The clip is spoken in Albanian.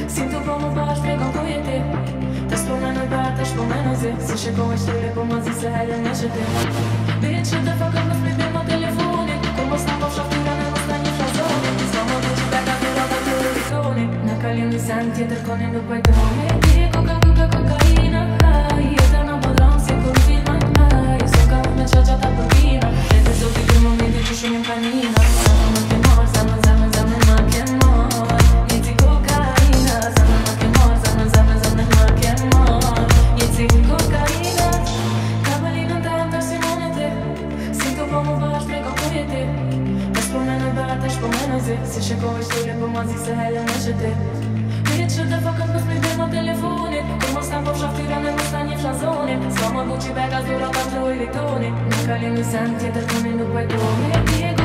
Sinto po më bashkë, tregon ku je ti. Të shpomenoj bar, të shpomenoj zi. Si shikoj shtyle, po ma zi se helen me që ti. Bitch, shut the fuck up, mos mi bim o telefonit. Kur mos na po shaftyra në mos na një frazonit. S'ka më du që beka të rata të rritonit. Në kalim një sen tjetër konin nuk pajtoni. Ti kokaina, jetë në bodron si kur filma. S'o ka me qaqa ta përbina. E të zoti për momenti që shumë jem kanina. Si shikoj shtyle, po ma zi se helen me që ti. Bitch, shut the fuck up, mos mi bim o telefonit. Kur mos na po shaftyra në mos na një frazonit. S'ka më Gucci bag as dura ta të irritonit. Në kalim një sen tjetër koni nuk pajtoni.